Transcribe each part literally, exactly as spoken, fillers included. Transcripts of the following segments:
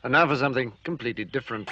And now for something completely different.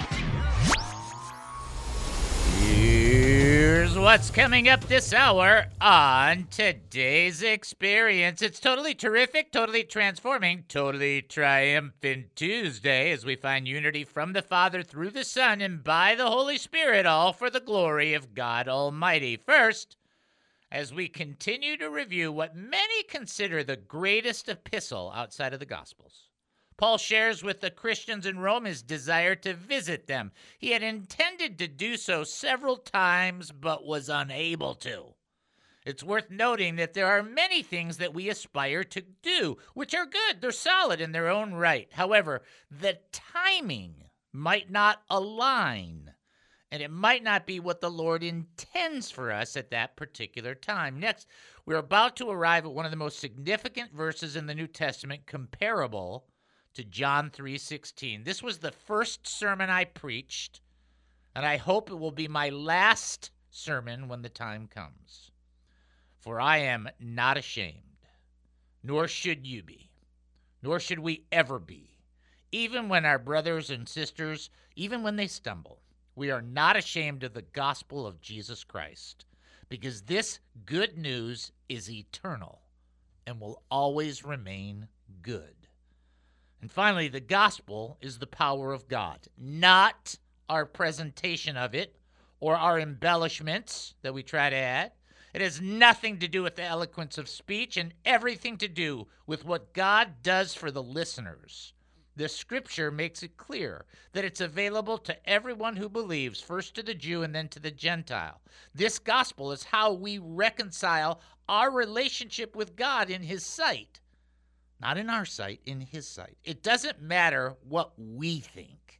Here's what's coming up this hour on today's experience. It's totally terrific, totally transforming, totally triumphant Tuesday as we find unity from the Father through the Son and by the Holy Spirit, all for the glory of God Almighty. First, as we continue to review what many consider the greatest epistle outside of the Gospels, Paul shares with the Christians in Rome his desire to visit them. He had intended to do so several times, but was unable to. It's worth noting that there are many things that we aspire to do, which are good. They're solid in their own right. However, the timing might not align, and it might not be what the Lord intends for us at that particular time. Next, we're about to arrive at one of the most significant verses in the New Testament, comparable to John three sixteen. This was the first sermon I preached, and I hope it will be my last sermon when the time comes. For I am not ashamed, nor should you be, nor should we ever be, even when our brothers and sisters, even when they stumble. We are not ashamed of the gospel of Jesus Christ, because this good news is eternal and will always remain good. And finally, the gospel is the power of God, not our presentation of it or our embellishments that we try to add. It has nothing to do with the eloquence of speech and everything to do with what God does for the listeners. The scripture makes it clear that it's available to everyone who believes, first to the Jew and then to the Gentile. This gospel is how we reconcile our relationship with God in his sight. Not in our sight, in his sight. It doesn't matter what we think.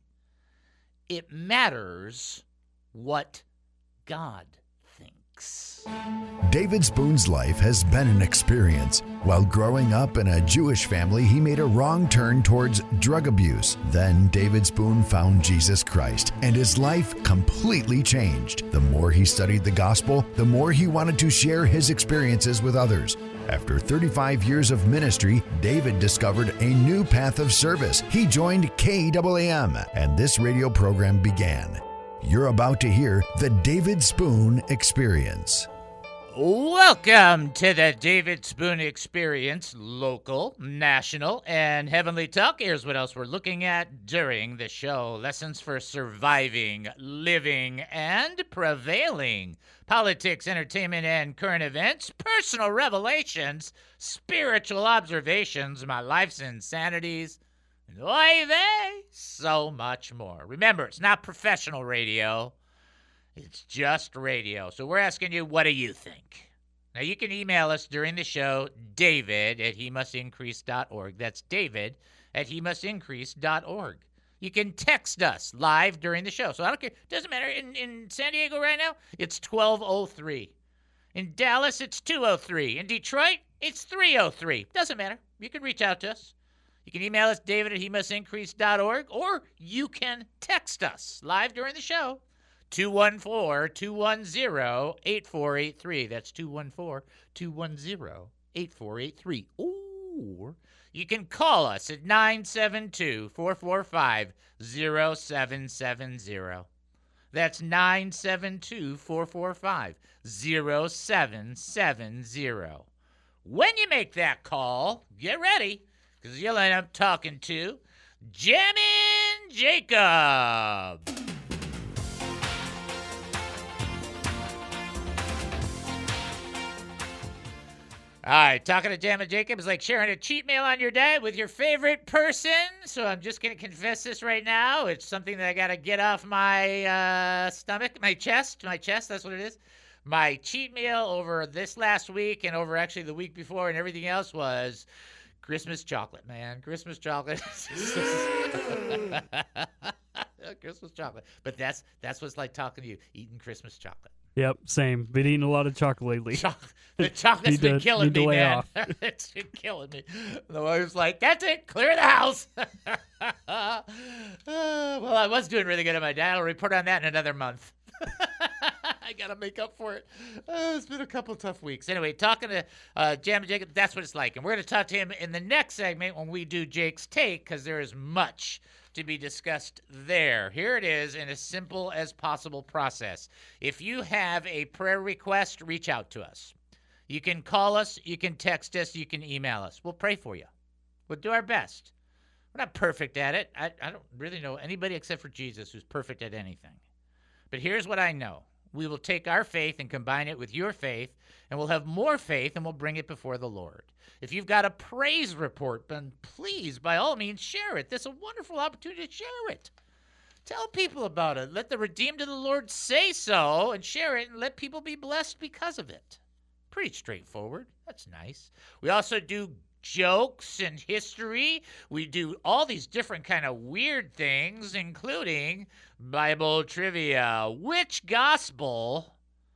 It matters what God thinks. David Spoon's life has been an experience. While growing up in a Jewish family, he made a wrong turn towards drug abuse. Then David Spoon found Jesus Christ, and his life completely changed. The more he studied the gospel, the more he wanted to share his experiences with others. After thirty-five years of ministry, David discovered a new path of service. He joined K A A M, and this radio program began. You're about to hear the David Spoon Experience. Welcome to the David Spoon Experience, local, national, and heavenly talk. Here's what else we're looking at during the show. Lessons for surviving, living, and prevailing. Politics, entertainment, and current events. Personal revelations. Spiritual observations. My life's insanities. And oy vey, so much more. Remember, it's not professional radio. It's just radio. So we're asking you, what do you think? Now, you can email us during the show, david at he must increase dot org. That's David at he must increase dot org. You can text us live during the show. So I don't care. It doesn't matter. In, in San Diego right now, it's twelve oh three. In Dallas, it's two oh three. In Detroit, it's three oh three. Doesn't matter. You can reach out to us. You can email us, david at he must increase dot org, or you can text us live during the show. two one four, two one zero, eight four eight three. That's two one four, two one zero, eight four eight three. Or you can call us at nine seven two, four four five, zero seven seven zero. That's nine seven two, four four five, zero seven seven zero. When you make that call, get ready, because you'll end up talking to Jammin' Jacob. All right, talking to Jammin' Jacob is like sharing a cheat meal on your diet with your favorite person. So I'm just going to confess this right now. It's something that I got to get off my uh, stomach, my chest, my chest, that's what it is. My cheat meal over this last week and over actually the week before and everything else was Christmas chocolate, man. Christmas chocolate. Christmas chocolate. But that's that's what's like talking to you, eating Christmas chocolate. Yep, same. Been eating a lot of chocolate lately. Cho- the chocolate's been to, killing me, man. Off. It's been killing me. The wife's like, that's it, clear the house. uh, well, I was doing really good on my diet. I'll report on that in another month. I got to make up for it. Uh, it's been a couple tough weeks. Anyway, talking to uh, Jammin' Jacob, that's what it's like. And we're going to talk to him in the next segment when we do Jake's Take, because there is much to be discussed there. Here it is in as simple as possible process. If you have a prayer request, reach out to us. You can call us, you can text us, you can email us. We'll pray for you. We'll do our best. We're not perfect at it. I, I don't really know anybody except for Jesus who's perfect at anything. But here's what I know. We will take our faith and combine it with your faith, and we'll have more faith, and we'll bring it before the Lord. If you've got a praise report, then please, by all means, share it. This is a wonderful opportunity to share it. Tell people about it. Let the redeemed of the Lord say so, and share it, and let people be blessed because of it. Pretty straightforward. That's nice. We also do jokes and history. We do all these different kind of weird things, including Bible trivia. Which gospel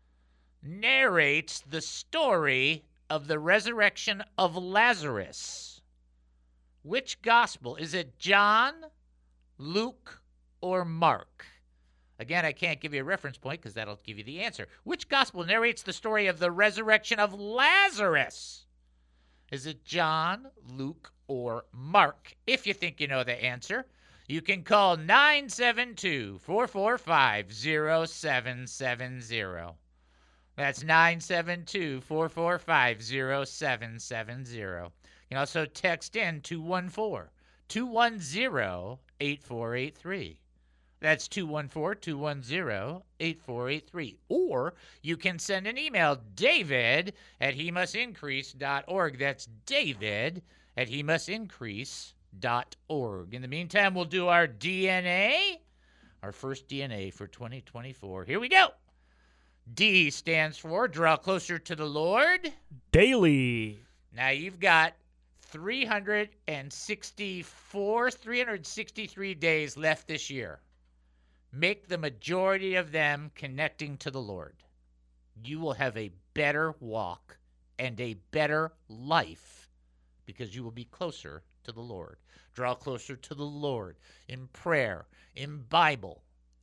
narrates the story of the resurrection of Lazarus? Which gospel? Is it John, Luke, or Mark? Again, I can't give you a reference point because that'll give you the answer. Which gospel narrates the story of the resurrection of Lazarus? Is it John, Luke, or Mark? If you think you know the answer, you can call nine seven two, four four five, zero seven seven zero. That's nine seven two, four four five, zero seven seven zero. You can also text in two one four, two one zero, eight four eight three. That's two one four, two one zero, eight four eight three. Or you can send an email, David at he must increase dot org. That's David at he must increase dot org. In the meantime, we'll do our D N A, our first D N A for twenty twenty-four. Here we go. D stands for draw closer to the Lord. Daily. Now you've got three hundred sixty-four, three hundred sixty-three days left this year. Make the majority of them connecting to the Lord. You will have a better walk and a better life because you will be closer to the Lord. Draw closer to the Lord in prayer, in Bible,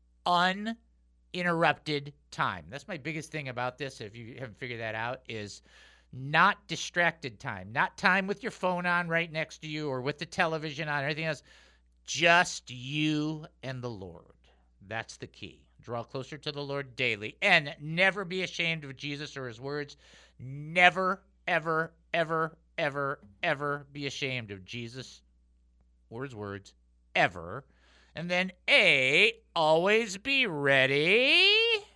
uninterrupted time. That's my biggest thing about this, if you haven't figured that out, is not distracted time. Not time with your phone on right next to you or with the television on or anything else. Just you and the Lord. That's the key. Draw closer to the Lord daily and never be ashamed of Jesus or his words. Never, ever, ever, ever, ever be ashamed of Jesus or his words, ever. And then A, always be ready.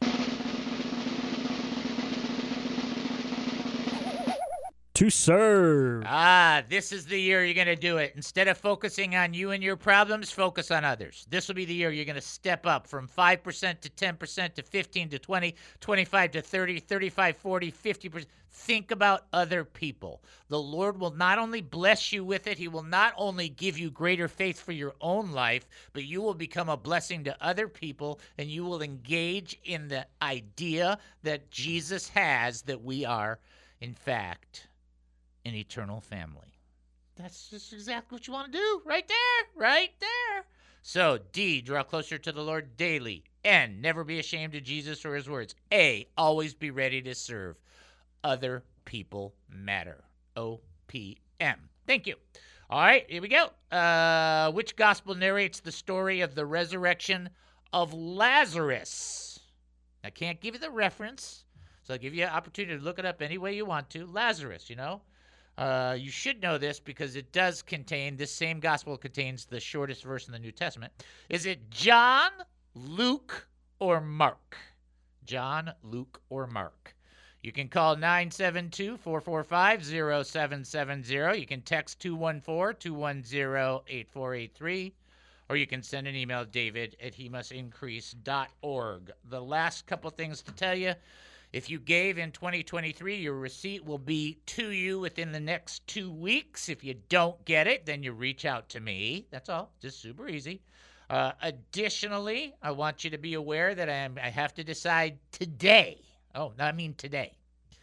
To serve. Ah, this is the year you're going to do it. Instead of focusing on you and your problems, focus on others. This will be the year you're going to step up from five percent to ten percent to fifteen to twenty, twenty-five to thirty, thirty-five, forty, fifty percent. Think about other people. The Lord will not only bless you with it, he will not only give you greater faith for your own life, but you will become a blessing to other people, and you will engage in the idea that Jesus has that we are, in fact, an eternal family. That's just exactly what you want to do. Right there. Right there. So, D, draw closer to the Lord daily. N, never be ashamed of Jesus or his words. A, always be ready to serve. Other people matter. O P M. Thank you. All right, here we go. Uh, which gospel narrates the story of the resurrection of Lazarus? I can't give you the reference, so I'll give you an opportunity to look it up any way you want to. Lazarus, you know. Uh, you should know this because it does contain, this same gospel contains the shortest verse in the New Testament. Is it John, Luke, or Mark? John, Luke, or Mark? You can call nine seven two, four four five, zero seven seven zero. You can text two one four, two one zero, eight four eight three. Or you can send an email, David at he must increase dot org. The last couple things to tell you. If you gave in twenty twenty-three, your receipt will be to you within the next two weeks. If you don't get it, then you reach out to me. That's all. Just super easy. Uh, additionally, I want you to be aware that I, am, I have to decide today. Oh, no, I mean today.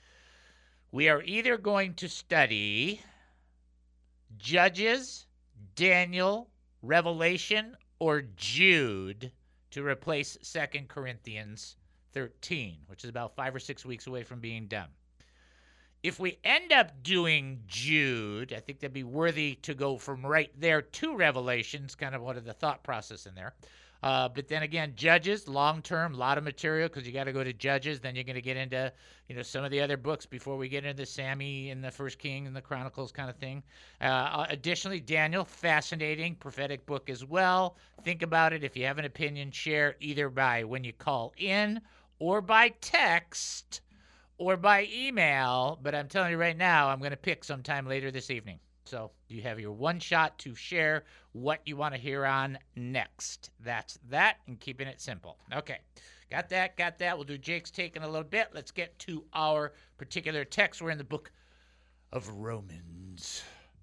We are either going to study Judges, Daniel, Revelation, or Jude to replace Second Corinthians thirteen, which is about five or six weeks away from being done. if we end up doing Jude, I think that'd be worthy to go from right there to Revelations, kind of what of the thought process in there. Uh, but then again, Judges, long-term, a lot of material because you got to go to Judges. Then you're going to get into, you know, some of the other books before we get into Sammy and the First King and the Chronicles kind of thing. Uh, additionally, Daniel, fascinating prophetic book as well. Think about it. If you have an opinion, share either by when you call in or by text or by email. But I'm telling you right now, I'm going to pick sometime later this evening. So you have your one shot to share what you want to hear on next. That's that, and keeping it simple. Okay, got that, got that. We'll do Jake's Take in a little bit. Let's get to our particular text. We're in the book of Romans.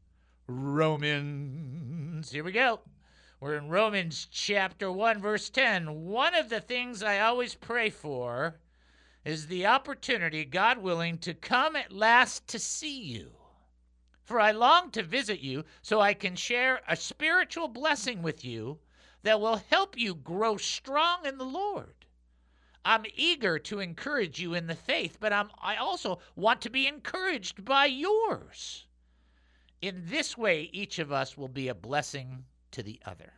Romans. Here we go. We're in Romans chapter one, verse ten. One of the things I always pray for is the opportunity, God willing, to come at last to see you. For I long to visit you so I can share a spiritual blessing with you that will help you grow strong in the Lord. I'm eager to encourage you in the faith, but I'm, I also want to be encouraged by yours. In this way, each of us will be a blessing to the other.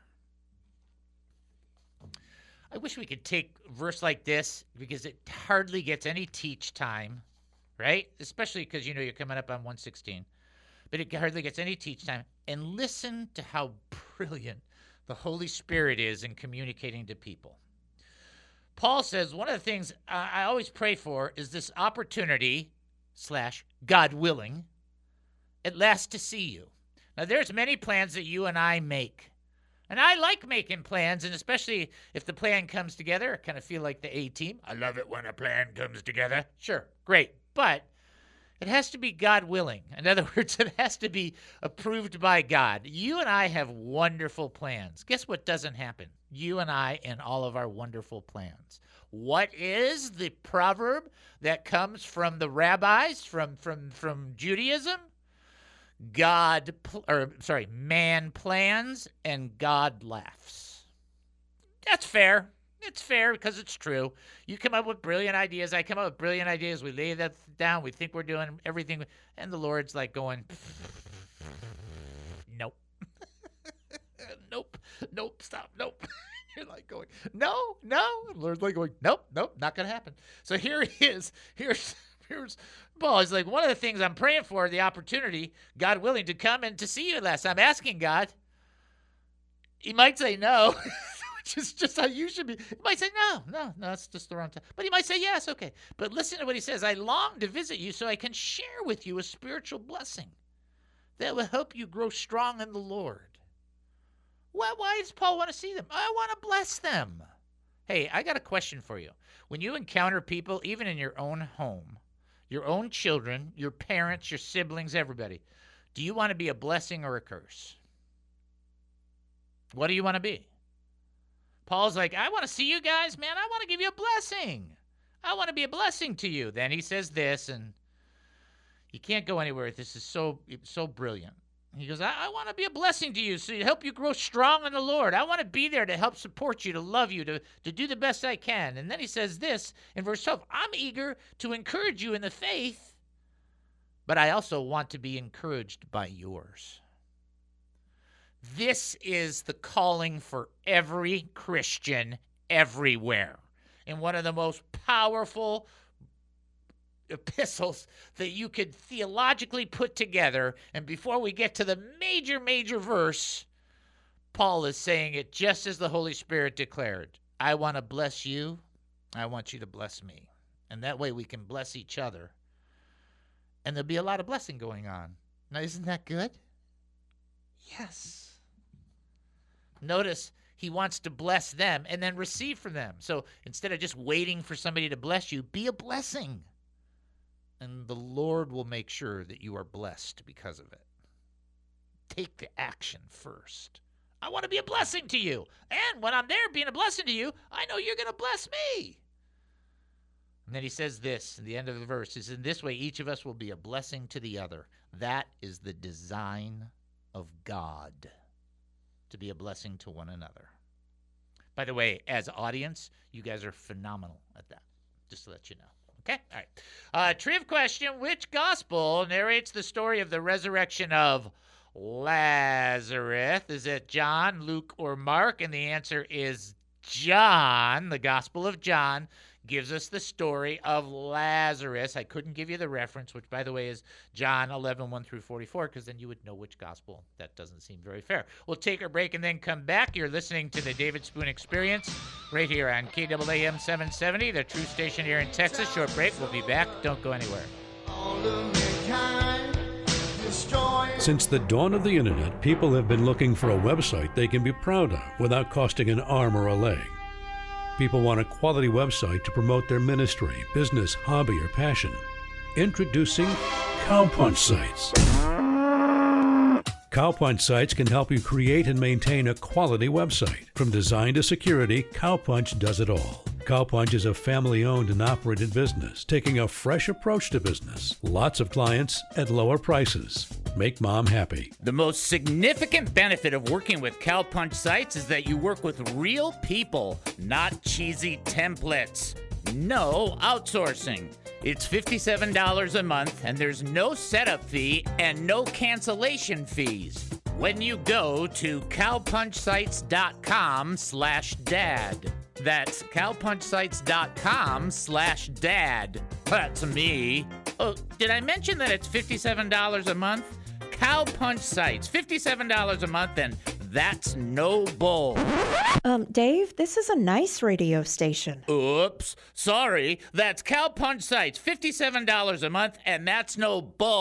I wish we could take a verse like this because it hardly gets any teach time, right? Especially because, you know, you're coming up on one sixteen. But it hardly gets any teach time. And listen to how brilliant the Holy Spirit is in communicating to people. Paul says one of the things I always pray for is this opportunity, slash, God willing, at last to see you. Now, there's many plans that you and I make. And I like making plans, and especially if the plan comes together, I kind of feel like the A-team. I love it when a plan comes together. Sure, great. But it has to be God willing. In other words, it has to be approved by God. You and I have wonderful plans. Guess what doesn't happen? You and I and all of our wonderful plans. What is the proverb that comes from the rabbis, from from from Judaism? God, pl- or sorry, man plans and God laughs. That's fair. It's fair because it's true. You come up with brilliant ideas. I come up with brilliant ideas. We lay that down. We think we're doing everything. And the Lord's like going, nope. nope. Nope. Stop. Nope. You're like going, no, no. The Lord's like going, nope, nope, not going to happen. So here he is. Here's, here's Paul. He's like, one of the things I'm praying for, the opportunity, God willing, to come and to see you last. I'm asking God. He might say no. Which is just how you should be. He might say, no, no, no, that's just the wrong time. But he might say, yes, okay. But listen to what he says. I long to visit you so I can share with you a spiritual blessing that will help you grow strong in the Lord. Why, why does Paul want to see them? I want to bless them. Hey, I got a question for you. When you encounter people, even in your own home, your own children, your parents, your siblings, everybody, do you want to be a blessing or a curse? What do you want to be? Paul's like, I want to see you guys, man. I want to give you a blessing. I want to be a blessing to you. Then he says this, and you can't go anywhere. This is so so brilliant. He goes, I, I want to be a blessing to you so to help you grow strong in the Lord. I want to be there to help support you, to love you, to, to do the best I can. And then he says this in verse twelve, I'm eager to encourage you in the faith, but I also want to be encouraged by yours. This is the calling for every Christian everywhere. In one of the most powerful epistles that you could theologically put together. And before we get to the major, major verse, Paul is saying it just as the Holy Spirit declared. I want to bless you. I want you to bless me. And that way we can bless each other. And there'll be a lot of blessing going on. Now, isn't that good? Yes. Notice he wants to bless them and then receive from them. So instead of just waiting for somebody to bless you, be a blessing. And the Lord will make sure that you are blessed because of it. Take the action first. I want to be a blessing to you. And when I'm there being a blessing to you, I know you're going to bless me. And then he says this in the end of the verse. He says, in this way, each of us will be a blessing to the other. That is the design of God, to be a blessing to one another. By the way, as audience, you guys are phenomenal at that, just to let you know. Okay, all right. Uh, triv question, which gospel narrates the story of the resurrection of Lazarus? Is it John, Luke, or Mark? And the answer is John. The Gospel of John gives us the story of Lazarus. I couldn't give you the reference, which, by the way, is John eleven, one through forty-four, because then you would know which gospel. That doesn't seem very fair. We'll take our break and then come back. You're listening to the David Spoon Experience right here on K A A M seven seventy, the true station here in Texas. Short break. We'll be back. Don't go anywhere. Since the dawn of the internet, people have been looking for a website they can be proud of without costing an arm or a leg. People want a quality website to promote their ministry, business, hobby, or passion. Introducing Cowpunch Sites. Cowpunch Sites can help you create and maintain a quality website. From design to security, Cowpunch does it all. Cowpunch is a family-owned and operated business, taking a fresh approach to business. Lots of clients at lower prices. Make mom happy. The most significant benefit of working with Cowpunch Sites is that you work with real people, not cheesy templates. No outsourcing. It's fifty-seven dollars a month, and there's no setup fee and no cancellation fees when you go to cowpunchsites.com slash dad. That's cowpunchsites.com slash dad. That's me. Oh, did I mention that it's fifty-seven dollars a month? Cowpunch Sites, fifty-seven dollars a month, and that's no bull. Um, Dave, this is a nice radio station. Oops, sorry. That's Cowpunch Sites, fifty-seven dollars a month, and that's no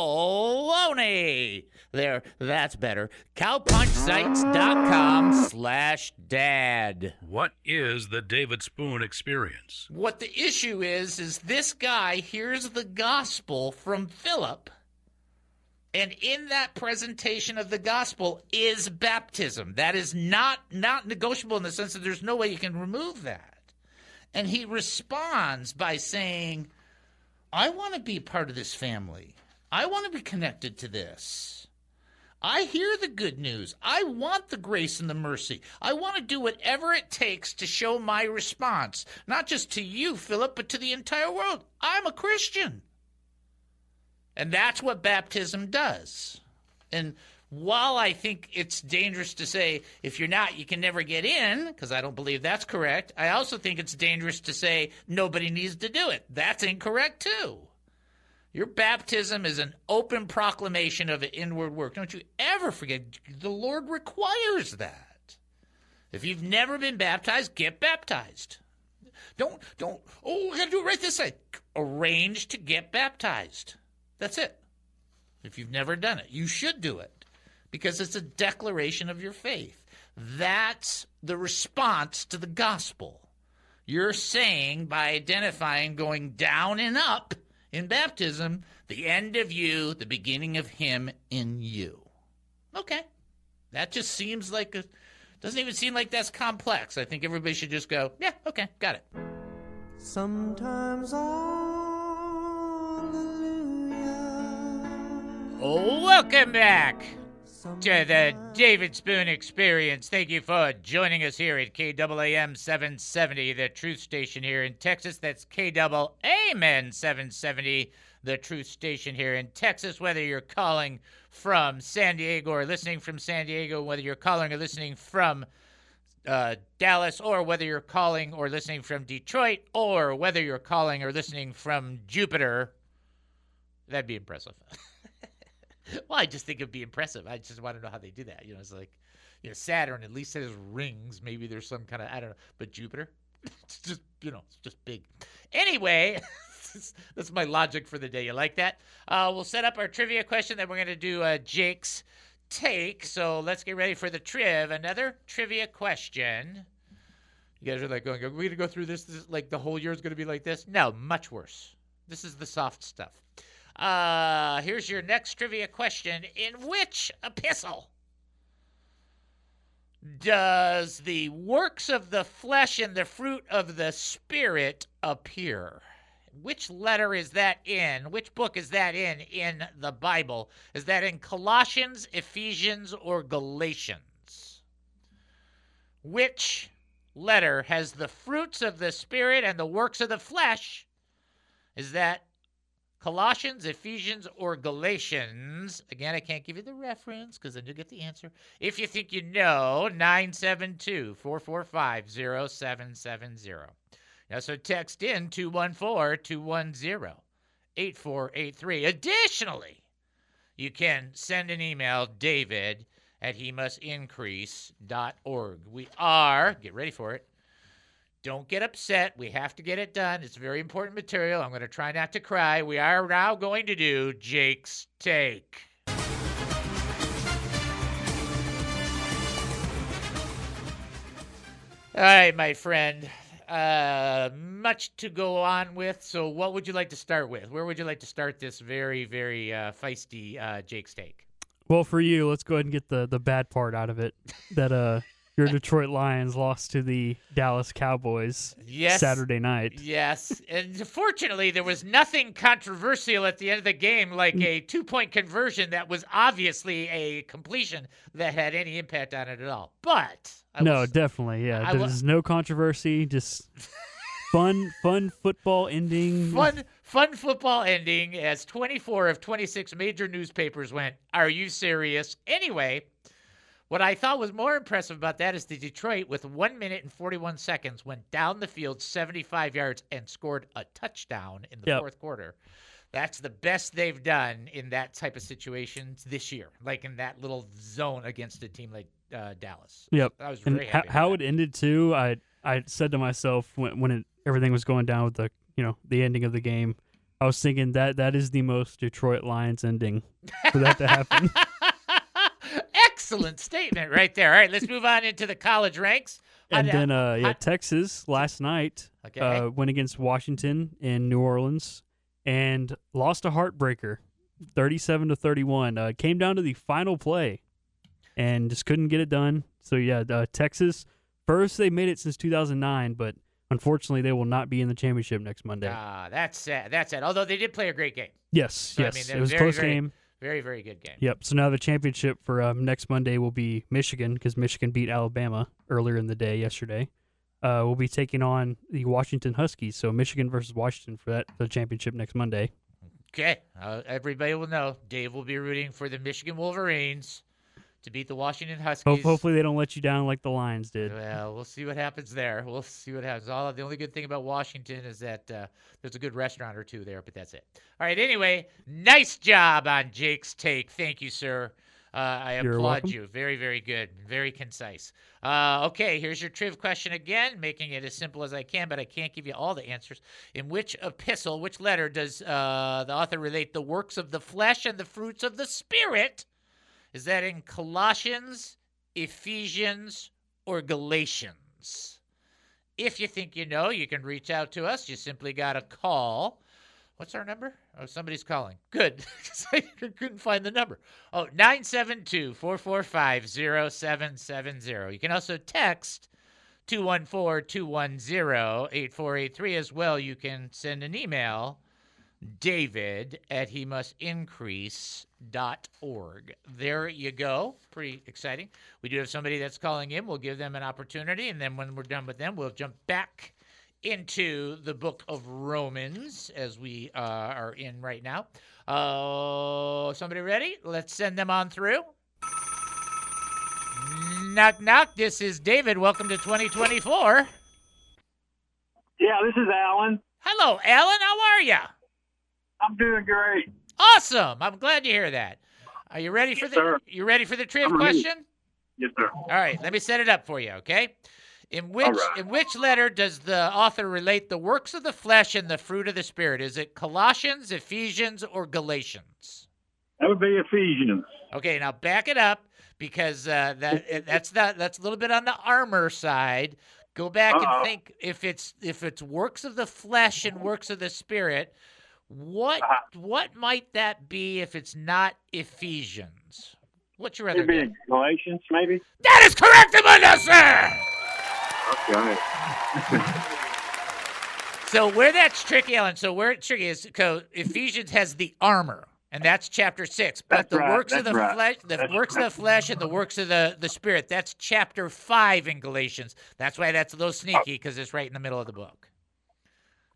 baloney. There, that's better. cowpunchsites.com slash dad. What is the David Spoon Experience? What the issue is, is this guy hears the gospel from Philip, and in that presentation of the gospel is baptism. That is not, not negotiable in the sense that there's no way you can remove that. And he responds by saying, I want to be part of this family. I want to be connected to this. I hear the good news. I want the grace and the mercy. I want to do whatever it takes to show my response, not just to you, Philip, but to the entire world. I'm a Christian. And that's what baptism does. And while I think it's dangerous to say, if you're not, you can never get in, because I don't believe that's correct, I also think it's dangerous to say nobody needs to do it. That's incorrect, too. Your baptism is an open proclamation of an inward work. Don't you ever forget, the Lord requires that. If you've never been baptized, get baptized. Don't, don't, oh, we got to do it right this side. Arrange to get baptized. That's it. If you've never done it, you should do it because it's a declaration of your faith. That's the response to the gospel. You're saying by identifying going down and up in baptism, the end of you, the beginning of him in you. Okay. That just seems like a, doesn't even seem like that's complex. I think everybody should just go, yeah, okay, got it. Sometimes Oh, welcome back to the David Spoon Experience. Thank you for joining us here at K A A M seven seventy, the truth station here in Texas. That's K A A M seven seventy, the truth station here in Texas. Whether you're calling from San Diego or listening from San Diego, whether you're calling or listening from uh, Dallas, or whether you're calling or listening from Detroit, or whether you're calling or listening from Jupiter, that'd be impressive. Well, I just think it'd be impressive. I just want to know how they do that. You know, it's like, you know, Saturn at least has rings. Maybe there's some kind of, I don't know. But Jupiter, it's just, you know, it's just big. Anyway, that's my logic for the day. You like that? Uh, we'll set up our trivia question. Then we're going to do uh, Jake's take. So let's get ready for the triv. Another trivia question. You guys are like going, are we going to go through this, this? Like the whole year is going to be like this? No, much worse. This is the soft stuff. Uh, here's your next trivia question. In which epistle does the works of the flesh and the fruit of the Spirit appear? Which letter is that in? Which book is that in in the Bible? Is that in Colossians, Ephesians, or Galatians? Which letter has the fruits of the Spirit and the works of the flesh Is that Colossians, Ephesians, or Galatians? Again, I can't give you the reference because then you'll get the answer. If you think you know, nine seven two, four four five, zero seven seven zero. Now, so text in two one four, two one zero, eight four eight three. Additionally, you can send an email, David at he must increase dot org. We are, get ready for it, don't get upset. We have to get it done. It's very important material. I'm going to try not to cry. We are now going to do Jake's Take. All right, my friend. Uh, much to go on with. So what would you like to start with? Where would you like to start this very, very uh, feisty uh, Jake's Take? Well, for you, let's go ahead and get the, the bad part out of it. That uh, your Detroit Lions lost to the Dallas Cowboys yes, Saturday night. Yes. And fortunately, there was nothing controversial at the end of the game, like a two-point conversion that was obviously a completion that had any impact on it at all. But I no, was, definitely, yeah. I There's wa- no controversy. Just fun, fun football ending. Fun, fun football ending as twenty-four of twenty-six major newspapers went, "Are you serious?" Anyway, what I thought was more impressive about that is the Detroit, with one minute and forty-one seconds, went down the field seventy-five yards and scored a touchdown in the Yep. fourth quarter. That's the best they've done in that type of situation this year, like in that little zone against a team like uh, Dallas. Yep. I was And very ho- happy. how with it ended too, I I said to myself when when it, everything was going down with the you know the ending of the game, I was thinking that that is the most Detroit Lions ending for that to happen. Excellent statement right there. All right, let's move on into the college ranks. And How- then uh, yeah, how- Texas last night Okay. uh, went against Washington in New Orleans and lost a heartbreaker, thirty-seven to thirty-one. Uh, came down to the final play and just couldn't get it done. So yeah, uh, Texas first they made it since two thousand nine, but unfortunately they will not be in the championship next Monday. Ah, that's sad. That's sad. Although they did play a great game. yes, So, I yes, mean, it they're was a very, close very- game. Very, very good game. Yep. So now the championship for um, next Monday will be Michigan because Michigan beat Alabama earlier in the day yesterday. Uh, we'll be taking on the Washington Huskies. So Michigan versus Washington for that for the championship next Monday. Okay. Uh, everybody will know. Dave will be rooting for the Michigan Wolverines to beat the Washington Huskies. Hope, hopefully they don't let you down like the Lions did. Well, we'll see what happens there. We'll see what happens. All the only good thing about Washington is that uh, there's a good restaurant or two there, but that's it. All right. Anyway, nice job on Jake's take. Thank you, sir. Uh, I You're applaud welcome. you. Very, very good. Very concise. Uh, okay, here's your triv question again, making it as simple as I can, but I can't give you all the answers. In which epistle, which letter does uh, the author relate the works of the flesh and the fruits of the Spirit? Is that in Colossians, Ephesians, or Galatians? If you think you know, you can reach out to us. You simply got to call. What's our number? Oh, somebody's calling. Good. 'Cause I couldn't find the number. Oh, nine seven two, four four five, zero seven seven zero. You can also text two one four, two one zero, eight four eight three as well. You can send an email, David at he must increase dot org. There you go. Pretty exciting. We do have somebody that's calling in. We'll give them an opportunity, and then when we're done with them, we'll jump back into the book of Romans as we uh, are in right now. Uh, somebody ready? Let's send them on through. Knock, knock. This is David. Welcome to twenty twenty-four. Yeah, this is Alan. Hello, Alan. How are you? I'm doing great. Awesome. I'm glad to hear that. Are you ready for Yes, the sir. you ready for the triv I'm ready. question? Yes, sir. All right, let me set it up for you, okay? In which All right. in which letter does the author relate the works of the flesh and the fruit of the Spirit? Is it Colossians, Ephesians, or Galatians? That would be Ephesians. Okay, now back it up because uh, that that's not that's a little bit on the armor side. Go back Uh-oh. and think if it's if it's works of the flesh and works of the Spirit, what Uh-huh. what might that be if it's not Ephesians? What's your other It'd be guess? in Galatians, maybe. That is correct, Amanda, sir! Okay. So where that's tricky, Alan, so where it's tricky is so Ephesians has the armor, and that's chapter six. But That's the right, works of that's the right, flesh, the that's works right. of the flesh and the works of the, the Spirit, that's chapter five in Galatians. That's why that's a little sneaky, because it's right in the middle of the book.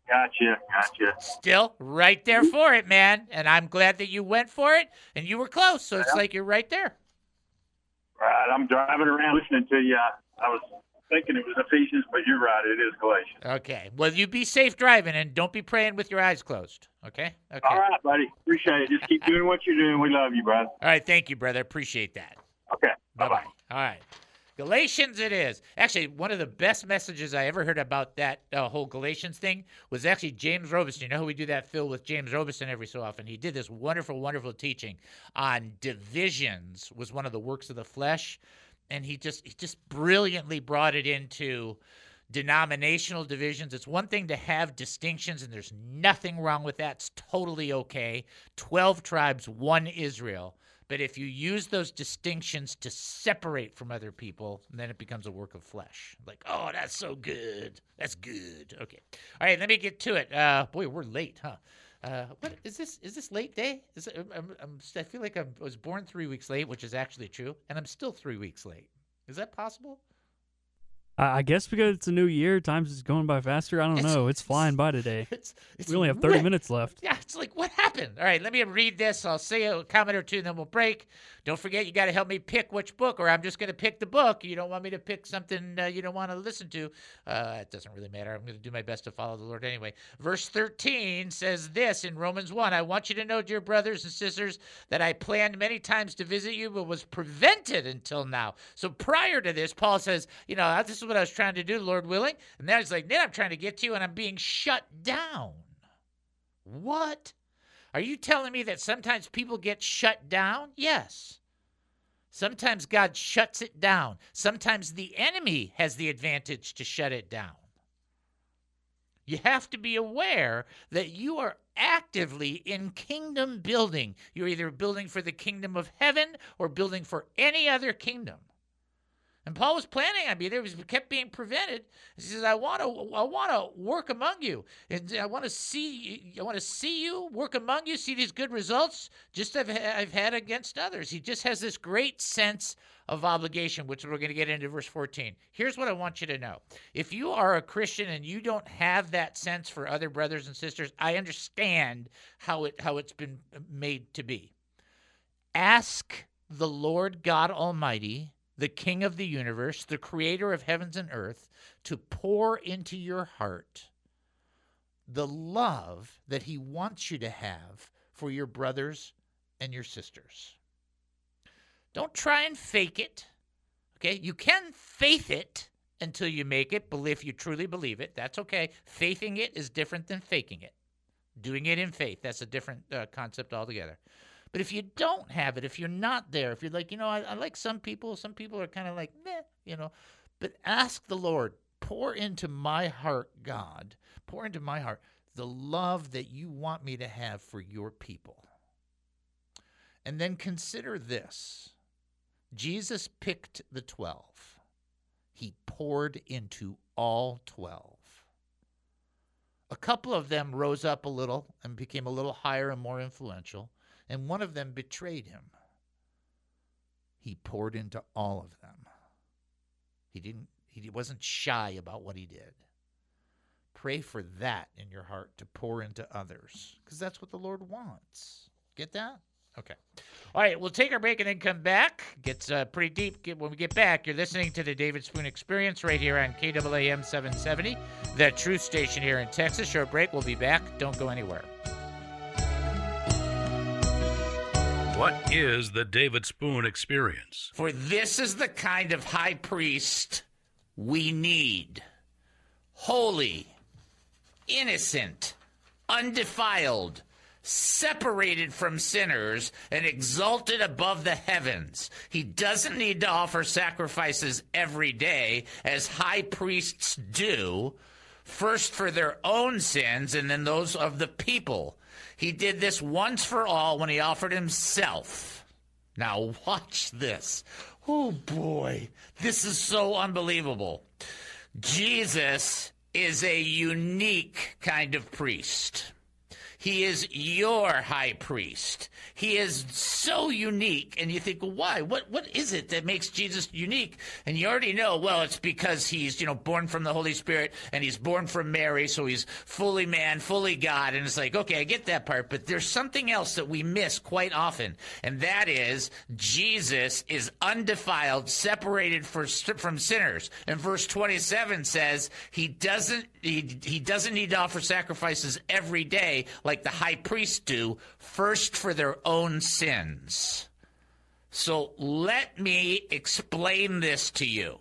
Gotcha, gotcha. Still right there for it, man. And I'm glad that you went for it, and you were close. So it's Yeah. like you're right there. Right, I'm driving around listening to you. I, I was thinking it was Ephesians, but you're right. It is Galatians. Okay. Well, you be safe driving, and don't be praying with your eyes closed. Okay? Okay. All right, buddy. Appreciate it. Just keep doing what you're doing. We love you, brother. All right. Thank you, brother. Appreciate that. Okay. Bye-bye. Bye-bye. All right. Galatians it is. Actually, one of the best messages I ever heard about that uh, whole Galatians thing was actually James Robison. You know how we do that, Phil, with James Robison every so often? He did this wonderful, wonderful teaching on divisions was one of the works of the flesh. And he just he just brilliantly brought it into denominational divisions. It's one thing to have distinctions, and there's nothing wrong with that. It's totally okay. Twelve tribes, one Israel. But if you use those distinctions to separate from other people, then it becomes a work of flesh. Like, oh, that's so good. That's good. Okay. All right, let me get to it. Uh, boy, we're late, huh? Uh, what is this? Is this late day? Is it, I'm, I'm, I feel like I'm, I was born three weeks late, which is actually true, and I'm still three weeks late. Is that possible? I I guess because it's a new year, time's is going by faster. I don't It's- know. It's flying by today. It's, it's We only have thirty weird. minutes left. Yeah, it's like, what happened? All right, let me read this. I'll say a comment or two, and then we'll break. Don't forget, you got to help me pick which book, or I'm just going to pick the book. You don't want me to pick something uh, you don't want to listen to. Uh, it doesn't really matter. I'm going to do my best to follow the Lord anyway. Verse thirteen says this in Romans one, I want you to know, dear brothers and sisters, that I planned many times to visit you, but was prevented until now. So prior to this, Paul says, you know, this is what I was trying to do, Lord willing. And now he's like, then I'm trying to get to you, and I'm being shut down. What? Are you telling me that sometimes people get shut down? Yes. Sometimes God shuts it down. Sometimes the enemy has the advantage to shut it down. You have to be aware that you are actively in kingdom building. You're either building for the kingdom of heaven or building for any other kingdom. And Paul was planning on being there. He kept being prevented. He says, I want to I want to work among you. And I want to see I want to see you work among you, see these good results, just as I've, I've had against others. He just has this great sense of obligation, which we're going to get into verse fourteen. Here's what I want you to know. If you are a Christian and you don't have that sense for other brothers and sisters, I understand how it how it's been made to be. Ask the Lord God Almighty, the King of the universe, the creator of heavens and earth, to pour into your heart the love that he wants you to have for your brothers and your sisters. Don't try and fake it, okay? You can faith it until you make it, if you truly believe it. That's okay. Faithing it is different than faking it. Doing it in faith, that's a different uh, concept altogether. But if you don't have it, if you're not there, if you're like, you know, I, I like some people, some people are kind of like, meh, you know, but ask the Lord, pour into my heart, God, pour into my heart the love that you want me to have for your people. And then consider this. Jesus picked the twelve. He poured into all twelve. A couple of them rose up a little and became a little higher and more influential. And one of them betrayed him. He poured into all of them. He didn't, he wasn't shy about what he did. Pray for that in your heart, to pour into others, because that's what the Lord wants. Get that? Okay. All right, we'll take our break and then come back. Gets uh, pretty deep. Get, when we get back, you're listening to the David Spoon Experience right here on K A A M seven seventy, the truth station here in Texas. Short break. We'll be back. Don't go anywhere. What is the David Spoon Experience? For this is the kind of high priest we need. Holy, innocent, undefiled, separated from sinners, and exalted above the heavens. He doesn't need to offer sacrifices every day, as high priests do, first for their own sins and then those of the people. He did this once for all when he offered himself. Now watch this. Oh boy, this is so unbelievable. Jesus is a unique kind of priest. He is your high priest. He is so unique. And you think, well, why? What What is it that makes Jesus unique? And you already know, well, it's because he's, you know, born from the Holy Spirit and he's born from Mary, so he's fully man, fully God. And it's like, okay, I get that part, but there's something else that we miss quite often, and that is Jesus is undefiled, separated for, from sinners. And verse twenty-seven says he doesn't he, he doesn't need to offer sacrifices every day like the high priests do, first for their own sins. So let me explain this to you.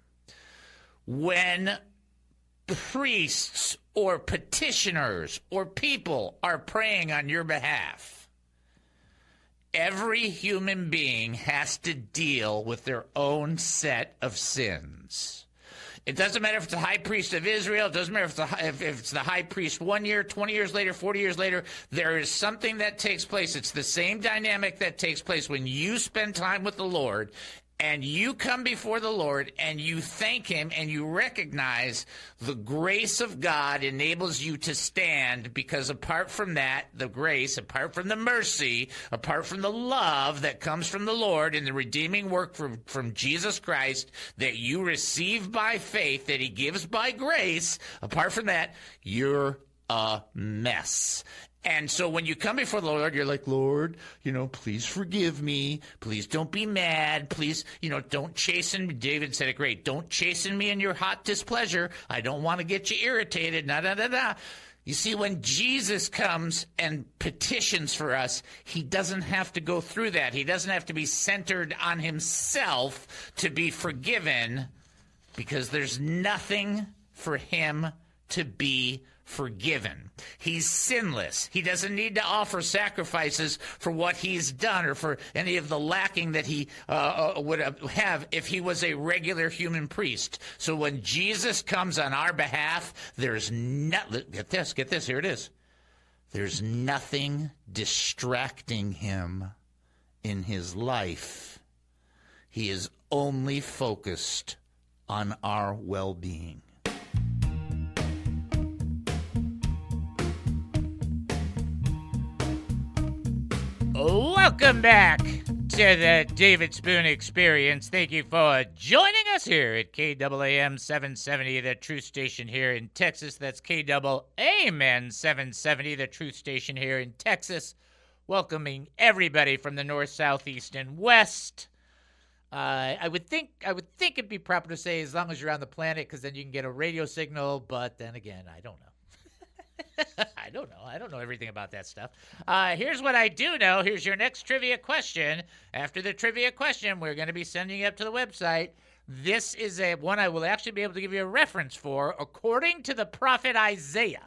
When priests or petitioners or people are praying on your behalf, every human being has to deal with their own set of sins. It doesn't matter if it's the high priest of Israel. It doesn't matter if it's, the, if, if it's the high priest one year, twenty years later, forty years later. There is something that takes place. It's the same dynamic that takes place when you spend time with the Lord and you come before the Lord and you thank him and you recognize the grace of God enables you to stand, because apart from that, the grace, apart from the mercy, apart from the love that comes from the Lord in the redeeming work from, from Jesus Christ that you receive by faith, that he gives by grace, apart from that, you're a mess. And so when you come before the Lord, you're like, Lord, you know, please forgive me. Please don't be mad. Please, you know, don't chasten me. David said it great. Don't chasten me in your hot displeasure. I don't want to get you irritated. Na, na, na, na. You see, when Jesus comes and petitions for us, he doesn't have to go through that. He doesn't have to be centered on himself to be forgiven, because there's nothing for him to be forgiven. He's sinless. He doesn't need to offer sacrifices for what he's done or for any of the lacking that he uh, would have if he was a regular human priest. So when Jesus comes on our behalf, there's not, get this, get this, here it is. There's nothing distracting him in his life. He is only focused on our well-being. Welcome back to the David Spoon Experience. Thank you for joining us here at K A A M seven seventy, the Truth Station here in Texas. That's K A A M seven seventy, the Truth Station here in Texas. Welcoming everybody from the north, south, east, and west. Uh, I would think I would think it'd be proper to say as long as you're on the planet, because then you can get a radio signal. But then again, I don't know. I don't know. I don't know everything about that stuff. Uh, here's what I do know. Here's your next trivia question. After the trivia question, we're going to be sending you up to the website. This is a one I will actually be able to give you a reference for. According to the prophet Isaiah,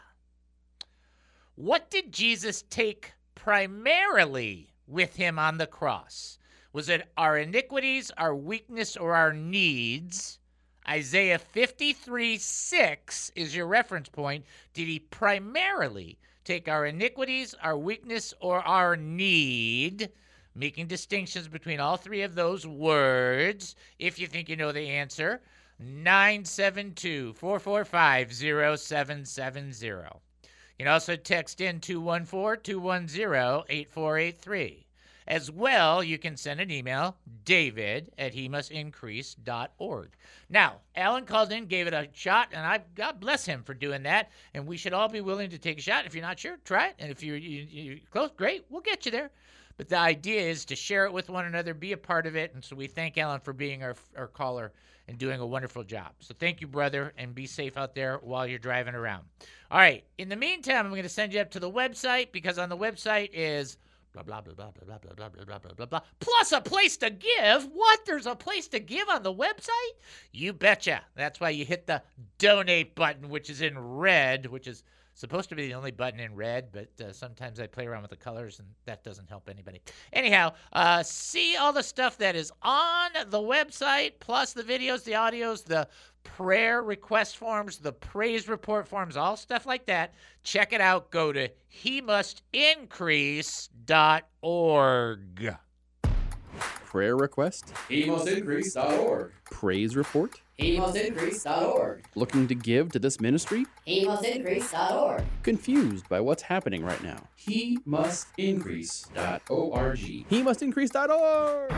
what did Jesus take primarily with him on the cross? Was it our iniquities, our weakness, or our needs? Isaiah fifty-three six is your reference point. Did he primarily take our iniquities, our weakness, or our need? Making distinctions between all three of those words. If you think you know the answer, nine seven two, four four five, zero seven seven zero. You can also text in two one four, two one zero, eight four eight three. As well, you can send an email, david at he must increase dot org. Now, Alan called in, gave it a shot, and I God bless him for doing that. And we should all be willing to take a shot. If you're not sure, try it. And if you're, you, you're close, great, we'll get you there. But the idea is to share it with one another, be a part of it. And so we thank Alan for being our, our caller and doing a wonderful job. So thank you, brother, and be safe out there while you're driving around. All right. In the meantime, I'm going to send you up to the website, because on the website is blah, blah, blah, blah, blah, blah, blah, blah, blah, blah, blah, blah, plus a place to give. What? There's a place to give on the website? You betcha. That's why you hit the donate button, which is in red, which is supposed to be the only button in red, but uh, sometimes I play around with the colors, and that doesn't help anybody. Anyhow, uh, see all the stuff that is on the website, plus the videos, the audios, the prayer request forms, the praise report forms, all stuff like that. Check it out. Go to he must increase dot org. Prayer request? he must increase dot org. Praise report? he must increase dot org. Looking to give to this ministry? he must increase dot org. Confused by what's happening right now? he must increase dot org. He must increase dot org.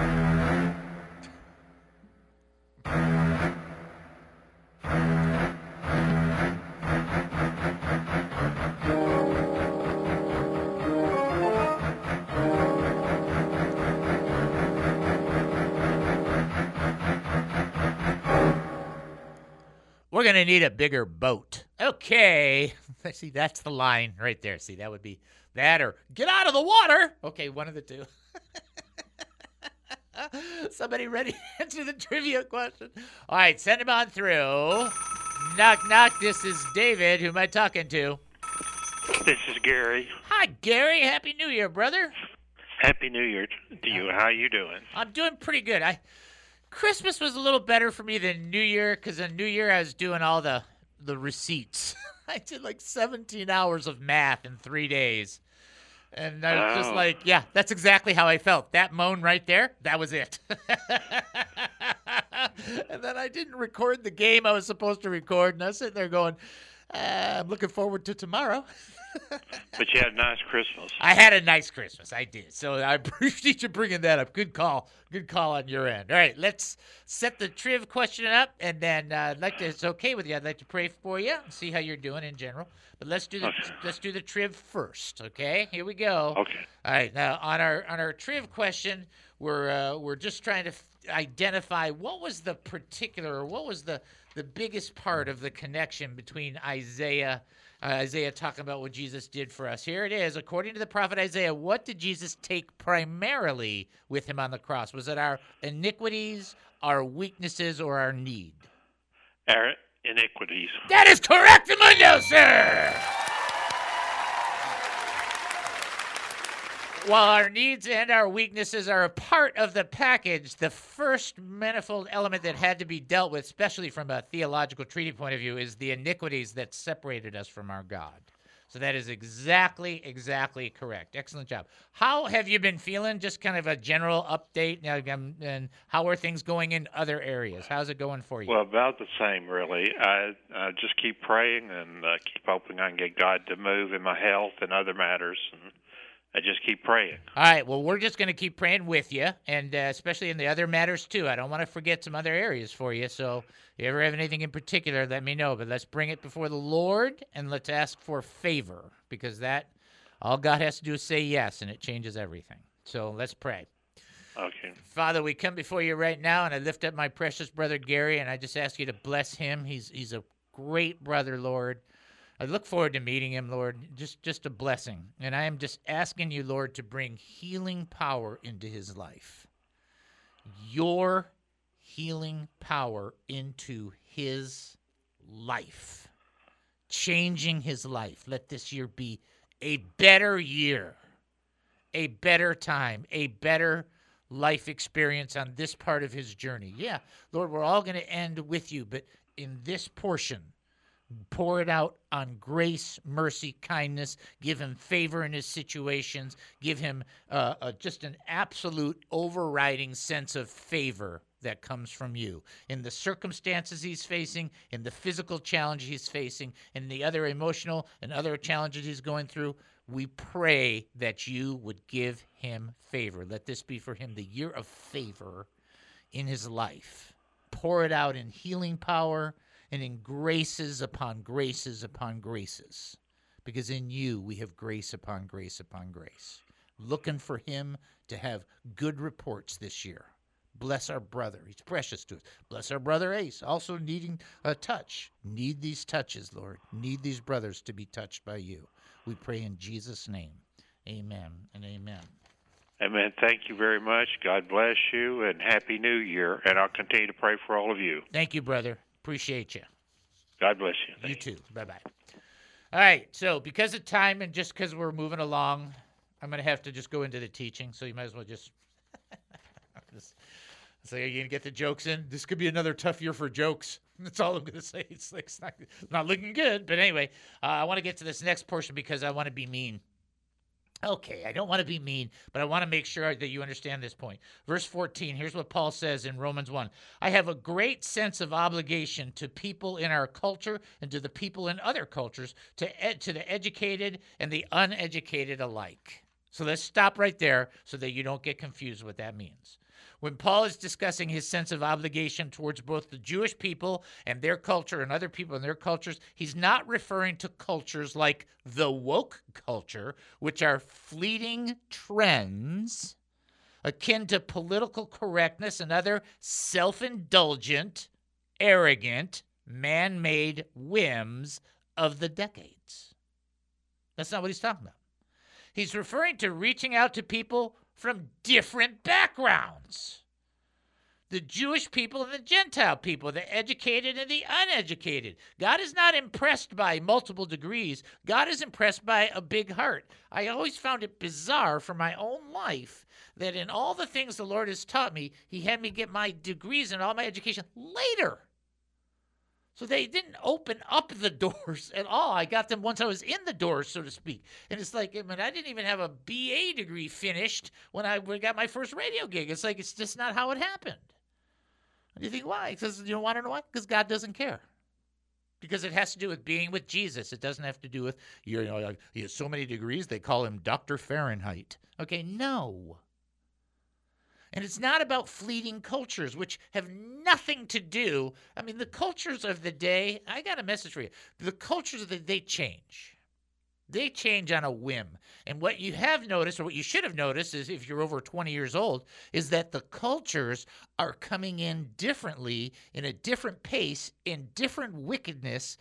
We're going to need a bigger boat. Okay. See, that's the line right there. See, that would be that or get out of the water. Okay, one of the two. Somebody ready to answer the trivia question? All right, send him on through. Knock, knock. This is David. Who am I talking to? This is Gary. Hi, Gary. Happy New Year, brother. Happy New Year to you. How you doing? I'm doing pretty good. I Christmas was a little better for me than New Year because on New Year I was doing all the, the receipts. I did like seventeen hours of math in three days. And I was oh. just like, yeah, that's exactly how I felt. That moan right there, that was it. And then I didn't record the game I was supposed to record. And I was sitting there going, uh, I'm looking forward to tomorrow. But you had a nice Christmas. I had a nice Christmas. I did. So I appreciate you bringing that up. Good call. Good call on your end. All right, let's set the triv question up, and then uh, I'd like to. It's okay with you. I'd like to pray for you and see how you're doing in general. But let's do the Okay. let's do the triv first. Okay, here we go. Okay. All right. Now on our on our triv question, we're uh, we're just trying to f- identify what was the particular, or what was the the biggest part of the connection between Isaiah. Uh, Isaiah talking about what Jesus did for us. Here it is. According to the prophet Isaiah, what did Jesus take primarily with him on the cross? Was it our iniquities, our weaknesses, or our need? Our iniquities. That is correct, Mundo, sir! While our needs and our weaknesses are a part of the package, the first manifold element that had to be dealt with, especially from a theological treaty point of view, is the iniquities that separated us from our God. So that is exactly, exactly correct. Excellent job. How have you been feeling? Just kind of a general update, now, um, and how are things going in other areas? How's it going for you? Well, about the same, really. I uh, just keep praying and uh, keep hoping I can get God to move in my health and other matters, and I just keep praying. All right. Well, we're just going to keep praying with you, and uh, especially in the other matters, too. I don't want to forget some other areas for you. So if you ever have anything in particular, let me know. But let's bring it before the Lord, and let's ask for favor, because that, all God has to do is say yes, and it changes everything. So let's pray. Okay. Father, we come before you right now, and I lift up my precious brother Gary, and I just ask you to bless him. He's he's a great brother, Lord. I look forward to meeting him, Lord. Just just a blessing. And I am just asking you, Lord, to bring healing power into his life. Your healing power into his life. Changing his life. Let this year be a better year. A better time. A better life experience on this part of his journey. Yeah, Lord, we're all going to end with you, but in this portion, pour it out on grace, mercy, kindness. Give him favor in his situations. Give him uh, uh, just an absolute overriding sense of favor that comes from you. In the circumstances he's facing, in the physical challenge he's facing, in the other emotional and other challenges he's going through, we pray that you would give him favor. Let this be for him the year of favor in his life. Pour it out in healing power, and in graces upon graces upon graces. Because in you we have grace upon grace upon grace. Looking for him to have good reports this year. Bless our brother. He's precious to us. Bless our brother Ace, also needing a touch. Need these touches, Lord. Need these brothers to be touched by you. We pray in Jesus' name. Amen and amen. Amen. Thank you very much. God bless you, and Happy New Year. And I'll continue to pray for all of you. Thank you, brother. Appreciate you. God bless you. You Thank too. Bye-bye. All right. So because of time and just because we're moving along, I'm going to have to just go into the teaching. So you might as well just... just so are you going to get the jokes in? This could be another tough year for jokes. That's all I'm going to say. It's, like, it's, not, it's not looking good. But anyway, uh, I want to get to this next portion because I want to be mean. Okay, I don't want to be mean, but I want to make sure that you understand this point. Verse fourteen, here's what Paul says in Romans one. I have a great sense of obligation to people in our culture and to the people in other cultures, to ed- to the educated and the uneducated alike. So let's stop right there so that you don't get confused what that means. When Paul is discussing his sense of obligation towards both the Jewish people and their culture and other people and their cultures, he's not referring to cultures like the woke culture, which are fleeting trends akin to political correctness and other self-indulgent, arrogant, man-made whims of the decades. That's not what he's talking about. He's referring to reaching out to people from different backgrounds. The Jewish people and the Gentile people, the educated and the uneducated. God is not impressed by multiple degrees. God is impressed by a big heart. I always found it bizarre for my own life that in all the things the Lord has taught me, he had me get my degrees and all my education later. So they didn't open up the doors at all. I got them once I was in the doors, so to speak. And it's like, I mean, I didn't even have a B A degree finished when I got my first radio gig. It's like, it's just not how it happened. And you think, why? Because you don't want to know why? Because God doesn't care. Because it has to do with being with Jesus. It doesn't have to do with, you know, like, he has so many degrees, they call him Doctor Fahrenheit. Okay, no. And it's not about fleeting cultures, which have nothing to do. I mean, the cultures of the day, I got a message for you. The cultures of the day change. They change on a whim. And what you have noticed, or what you should have noticed, is if you're over twenty years old, is that the cultures are coming in differently, in a different pace, in different wickedness,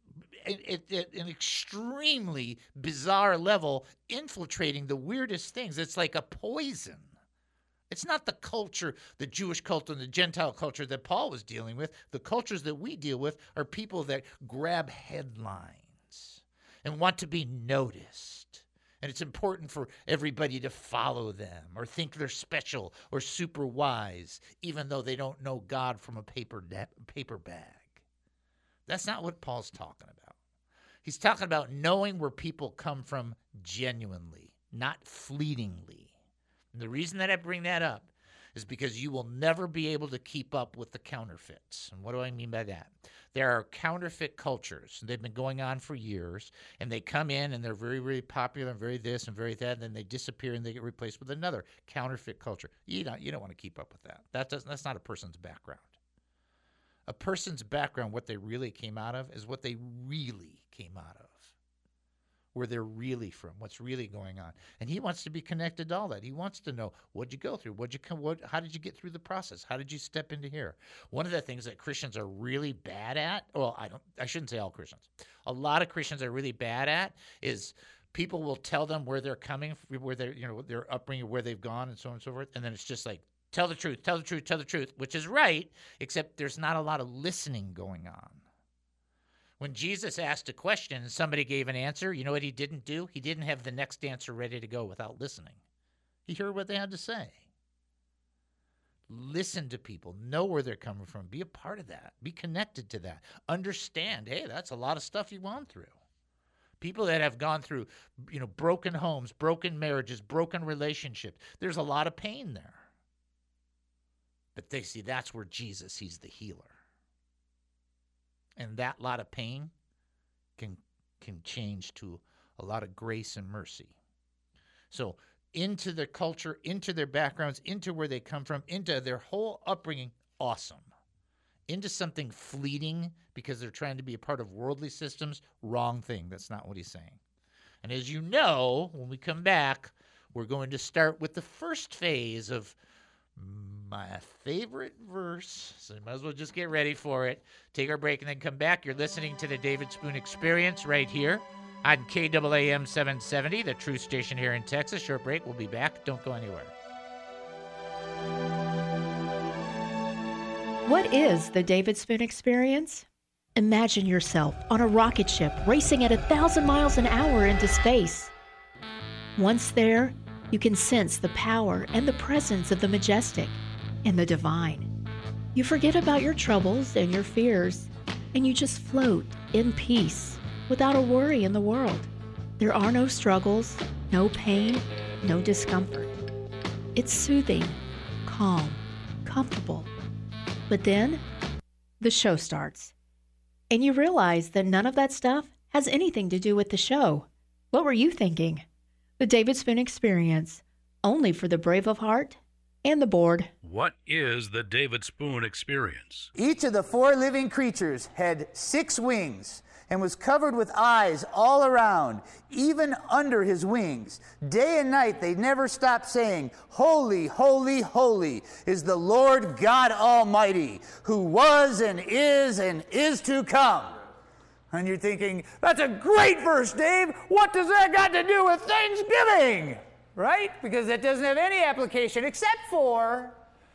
at an extremely bizarre level, infiltrating the weirdest things. It's like a poison. It's not the culture, the Jewish culture and the Gentile culture that Paul was dealing with. The cultures that we deal with are people that grab headlines and want to be noticed. And it's important for everybody to follow them or think they're special or super wise, even though they don't know God from a paper, da- paper bag. That's not what Paul's talking about. He's talking about knowing where people come from genuinely, not fleetingly. And the reason that I bring that up is because you will never be able to keep up with the counterfeits. And what do I mean by that? There are counterfeit cultures. They've been going on for years, and they come in, and they're very, very popular, and very this and very that, and then they disappear, and they get replaced with another counterfeit culture. You don't, you don't want to keep up with that. That doesn't, that's not a person's background. A person's background, what they really came out of, is what they really came out of. Where they're really from, what's really going on. And he wants to be connected to all that. He wants to know, what'd you go through? What'd you come, what, how did you get through the process? How did you step into here? One of the things that Christians are really bad at, well, I don't, I shouldn't say all Christians. A lot of Christians are really bad at is people will tell them where they're coming, where they're, you know, their upbringing, where they've gone, and so on and so forth. And then it's just like, tell the truth, tell the truth, tell the truth, which is right, except there's not a lot of listening going on. When Jesus asked a question and somebody gave an answer, you know what he didn't do? He didn't have the next answer ready to go without listening. He heard what they had to say. Listen to people. Know where they're coming from. Be a part of that. Be connected to that. Understand, hey, that's a lot of stuff you've gone through. People that have gone through, you know, broken homes, broken marriages, broken relationships. There's a lot of pain there. But they see that's where Jesus, he's the healer. And that lot of pain can can change to a lot of grace and mercy. So into their culture, into their backgrounds, into where they come from, into their whole upbringing, awesome. Into something fleeting because they're trying to be a part of worldly systems, wrong thing. That's not what he's saying. And as you know, when we come back, we're going to start with the first phase of my favorite verse, so you might as well just get ready for it. Take our break and then come back. You're listening to the David Spoon Experience right here on K A A M seven seventy, the Truth Station here in Texas. Short break. We'll be back. Don't go anywhere. What is the David Spoon Experience? Imagine yourself on a rocket ship racing at a thousand miles an hour into space. Once there, you can sense the power and the presence of the majestic and the divine. You forget about your troubles and your fears, and you just float in peace without a worry in the world. There are no struggles, No pain, no discomfort. It's soothing, calm, comfortable. But then, the show starts. And you realize that none of that stuff has anything to do with the show. What were you thinking? The David Spoon Experience, only for the brave of heart and the bored. What is the David Spoon Experience? Each of the four living creatures had six wings and was covered with eyes all around, even under his wings. Day and night they never stopped saying, "Holy, holy, holy is the Lord God Almighty, who was and is and is to come." And you're thinking, that's a great verse, Dave. What does that got to do with Thanksgiving? Right? Because that doesn't have any application except for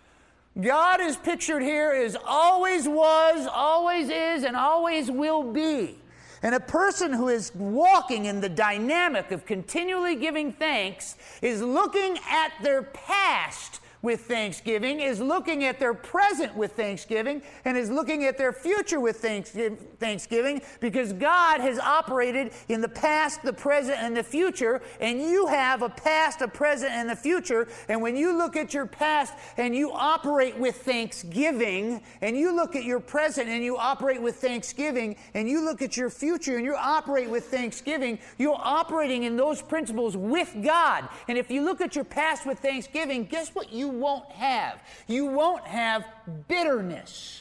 God is pictured here as always was, always is, and always will be. And a person who is walking in the dynamic of continually giving thanks is looking at their past with thanksgiving, is looking at their present with thanksgiving, and is looking at their future with thanksgiving, because God has operated in the past, the present, and the future, and you have a past, a present, and a future. And when you look at your past and you operate with thanksgiving, and you look at your present and you operate with thanksgiving, and you look at your future and you operate with thanksgiving, you're operating in those principles with God. And if you look at your past with thanksgiving, guess what you won't have? You won't have bitterness.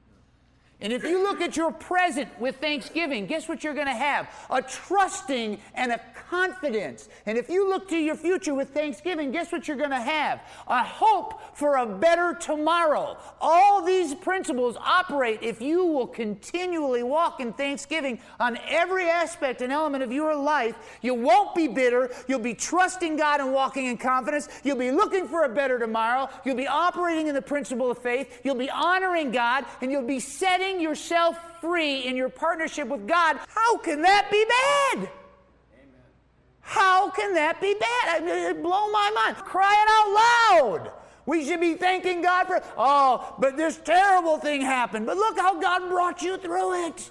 And if you look at your present with thanksgiving, guess what you're going to have? A trusting and a confidence. And if you look to your future with thanksgiving, guess what you're going to have? A hope for a better tomorrow. All these principles operate if you will continually walk in thanksgiving on every aspect and element of your life. You won't be bitter. You'll be trusting God and walking in confidence. You'll be looking for a better tomorrow. You'll be operating in the principle of faith. You'll be honoring God, and you'll be setting yourself free in your partnership with God. How can that be bad? Amen. How can that be bad? I mean, it blow my mind. Crying out loud. We should be thanking God for, oh, but this terrible thing happened. But look how God brought you through it.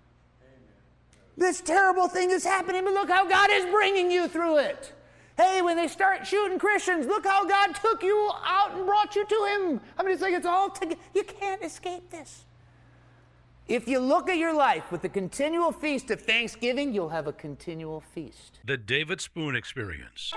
This terrible thing is happening, but look how God is bringing you through it. Hey, when they start shooting Christians, look how God took you out and brought you to Him. I mean, it's like it's all together. You can't escape this. If you look at your life with the continual feast of thanksgiving, you'll have a continual feast. The David Spoon Experience.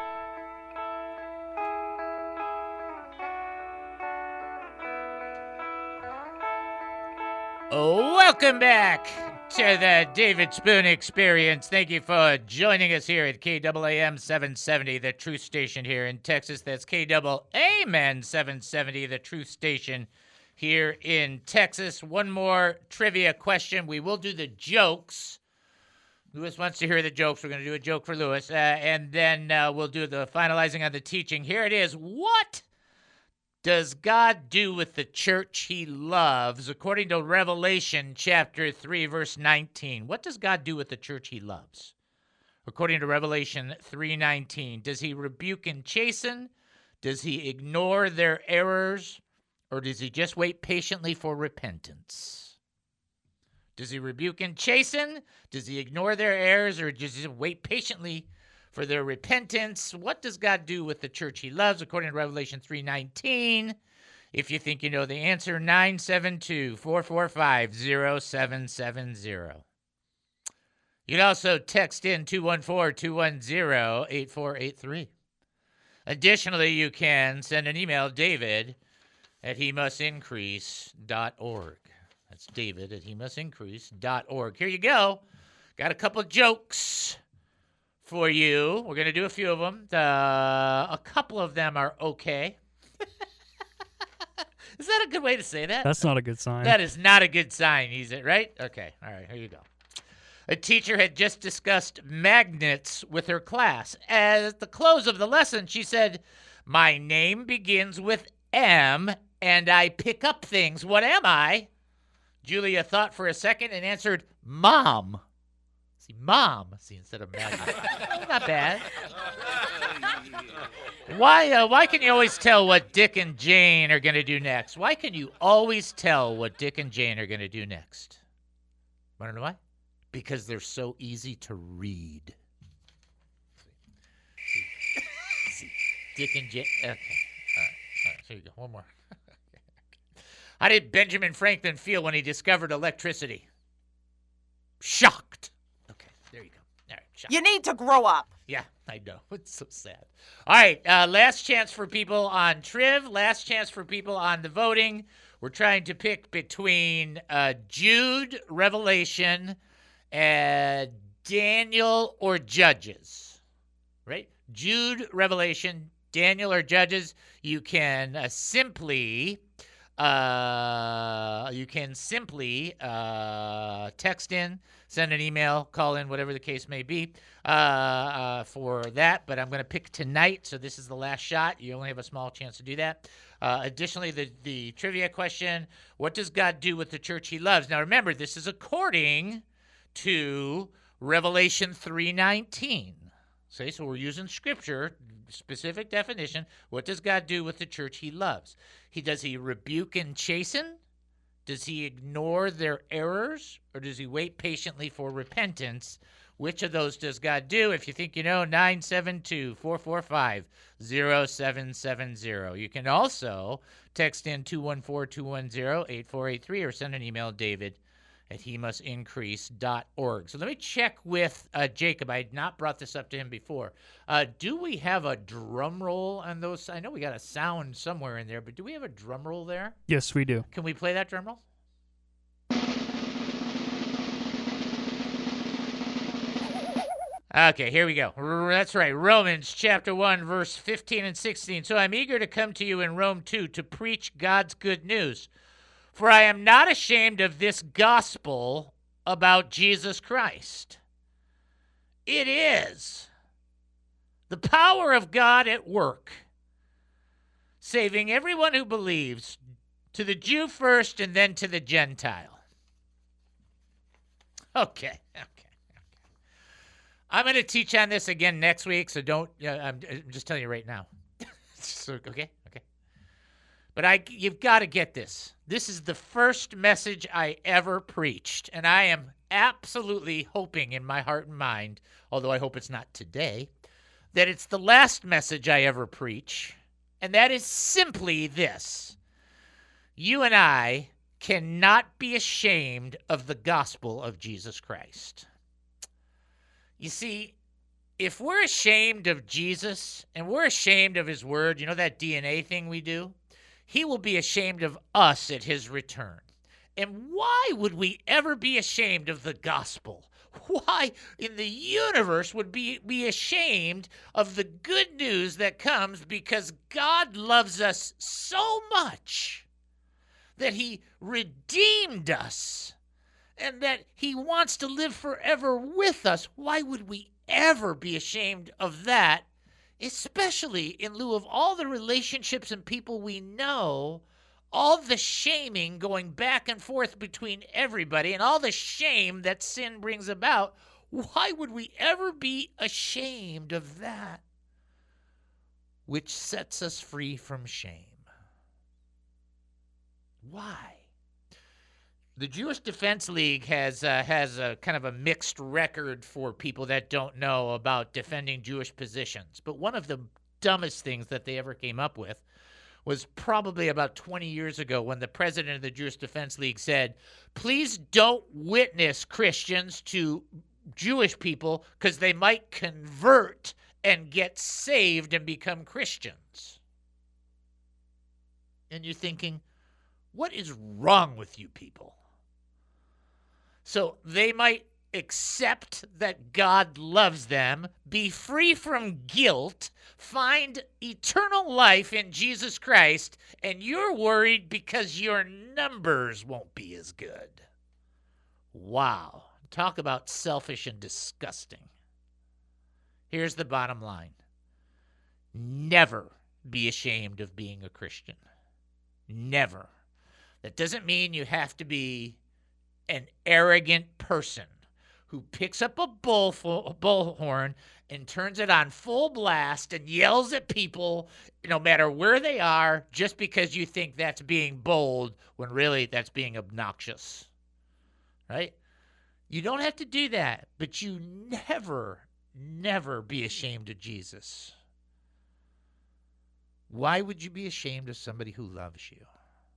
Welcome back to the David Spoon Experience. Thank you for joining us here at K A A M seven seventy, the Truth Station here in Texas. That's K A A M N seven seventy, the Truth Station here in Texas. One more trivia question. We will do the jokes. Lewis wants to hear the jokes. We're going to do a joke for Lewis. Uh, and then uh, we'll do the finalizing on the teaching. Here it is. What does God do with the church He loves? According to Revelation chapter three, verse nineteen. What does God do with the church He loves? According to Revelation three nineteen. Does He rebuke and chasten? Does He ignore their errors? Or does He just wait patiently for repentance? Does He rebuke and chasten? Does He ignore their errors? Or does He wait patiently for their repentance? What does God do with the church He loves? According to Revelation three nineteen. If you think you know the answer, nine seven two, four four five, zero seven seven zero. You can also text in two one four, two one zero, eight four eight three. Additionally, you can send an email, David at he must increase dot org. That's David at he must increase dot org. Here you go. Got a couple of jokes for you. We're going to do a few of them. The, a couple of them are okay. Is that a good way to say that? That's not a good sign. That is not a good sign, is it, right? Okay. All right, here you go. A teacher had just discussed magnets with her class. At the close of the lesson, she said, "My name begins with M, and I pick up things. What am I?" Julia thought for a second and answered, "Mom." See, mom. See, instead of magnet. Not bad. Why, uh, why can you always tell what Dick and Jane are going to do next? Why can you always tell what Dick and Jane are going to do next? Want to know why? Because they're so easy to read. Dick and Jay. Okay. All right. All right. So you go. One more. How did Benjamin Franklin feel when he discovered electricity? Shocked. Okay. There you go. All right. Shocked. You need to grow up. Yeah, I know. It's so sad. All right. Uh, last chance for people on Triv. Last chance for people on the voting. We're trying to pick between uh, Jude, Revelation, and Daniel, or Judges. Right? Jude, Revelation, Daniel, or Judges. You can uh, simply, uh, you can simply uh, text in, send an email, call in, whatever the case may be, uh, uh, for that. But I'm going to pick tonight, so this is the last shot. You only have a small chance to do that. Uh, additionally, the, the trivia question, what does God do with the church he loves? Now, remember, this is according to Revelation three nineteen. Okay, so we're using Scripture, specific definition. What does God do with the church he loves? He Does he rebuke and chasten? Does he ignore their errors? Or does he wait patiently for repentance? Which of those does God do? If you think you know, nine seven two, four four five, zero seven seven zero. You can also text in two one four, two one zero, eight four eight three or send an email, David at he must increase dot org. So let me check with uh, Jacob. I had not brought this up to him before. Uh, do we have a drum roll on those? I know we got a sound somewhere in there, but do we have a drum roll there? Yes, we do. Can we play that drum roll? Okay, here we go. That's right. Romans chapter one, verse fifteen and sixteen. So I'm eager to come to you in Rome two to preach God's good news. For I am not ashamed of this gospel about Jesus Christ. It is the power of God at work, saving everyone who believes, to the Jew first and then to the Gentile. Okay, okay. I'm going to teach on this again next week, so don't, uh, I'm, I'm just telling you right now. So, okay, okay. But I, you've got to get this. This is the first message I ever preached, and I am absolutely hoping in my heart and mind, although I hope it's not today, that it's the last message I ever preach, and that is simply this. You and I cannot be ashamed of the gospel of Jesus Christ. You see, if we're ashamed of Jesus and we're ashamed of his word, you know that D N A thing we do? He will be ashamed of us at his return. And why would we ever be ashamed of the gospel? Why in the universe would we be ashamed of the good news that comes because God loves us so much that he redeemed us and that he wants to live forever with us? Why would we ever be ashamed of that, especially in lieu of all the relationships and people we know, all the shaming going back and forth between everybody, and all the shame that sin brings about? Why would we ever be ashamed of that which sets us free from shame? Why? The Jewish Defense League has uh, has a kind of a mixed record for people that don't know about defending Jewish positions. But one of the dumbest things that they ever came up with was probably about twenty years ago when the president of the Jewish Defense League said, please don't witness Christians to Jewish people because they might convert and get saved and become Christians. And you're thinking, what is wrong with you people? So they might accept that God loves them, be free from guilt, find eternal life in Jesus Christ, and you're worried because your numbers won't be as good. Wow. Talk about selfish and disgusting. Here's the bottom line. Never be ashamed of being a Christian. Never. That doesn't mean you have to be an arrogant person who picks up a bull, a bullhorn and turns it on full blast and yells at people no matter where they are just because you think that's being bold when really that's being obnoxious. Right? You don't have to do that, but you never, never be ashamed of Jesus. Why would you be ashamed of somebody who loves you?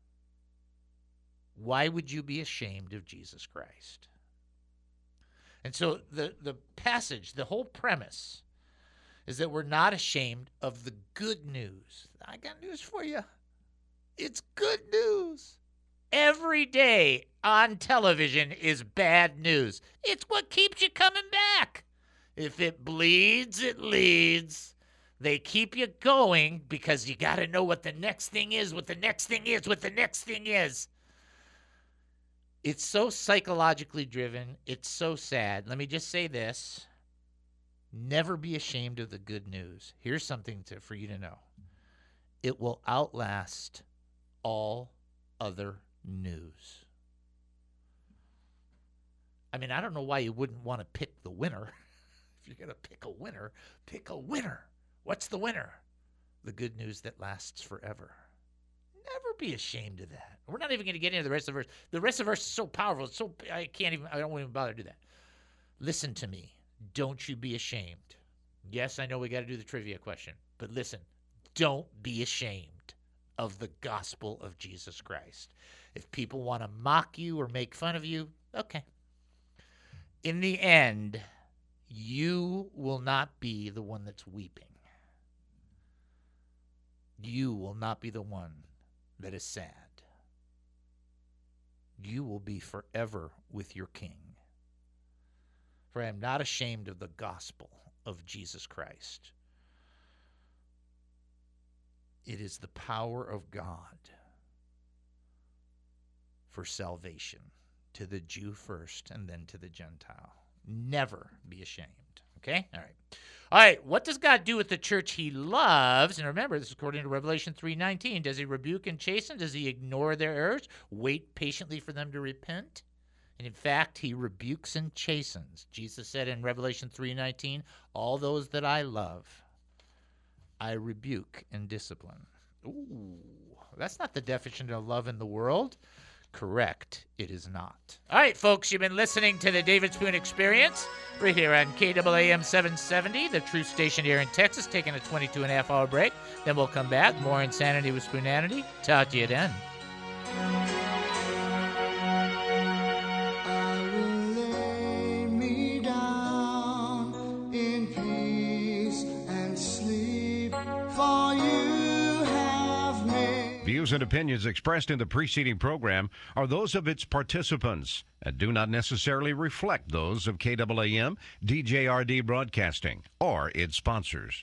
Why would you be ashamed of Jesus Christ? And so the, the passage, the whole premise, is that we're not ashamed of the good news. I got news for you. It's good news. Every day on television is bad news. It's what keeps you coming back. If it bleeds, it leads. They keep you going because you got to know what the next thing is, what the next thing is, what the next thing is. It's so psychologically driven. It's so sad. Let me just say this. Never be ashamed of the good news. Here's something to, for you to know. It will outlast all other news. I mean, I don't know why you wouldn't want to pick the winner. If you're going to pick a winner, pick a winner. What's the winner? The good news that lasts forever. Never be ashamed of that. We're not even going to get into the rest of the verse. The rest of the verse is so powerful. It's so I can't even, I don't even bother to do that. Listen to me. Don't you be ashamed. Yes, I know we got to do the trivia question, but listen, don't be ashamed of the gospel of Jesus Christ. If people want to mock you or make fun of you, okay. In the end, you will not be the one that's weeping. You will not be the one that is sad. You will be forever with your King. For I am not ashamed of the gospel of Jesus Christ. It is the power of God for salvation to the Jew first and then to the Gentile. Never be ashamed. Okay? All right. All right. What does God do with the church he loves? And remember, this is according to Revelation three nineteen. Does he rebuke and chasten? Does he ignore their errors? Wait patiently for them to repent? And in fact, he rebukes and chastens. Jesus said in Revelation three nineteen, all those that I love, I rebuke and discipline. Ooh, that's not the definition of love in the world. Correct, it is not. All right, folks, you've been listening to the David Spoon Experience right here on K A A M seven seventy, the truth station here in Texas, taking a twenty-two and a half hour break. Then we'll come back. More Insanity with Spoonanity. Talk to you then. Views and opinions expressed in the preceding program are those of its participants and do not necessarily reflect those of K A A M, D J R D Broadcasting, or its sponsors.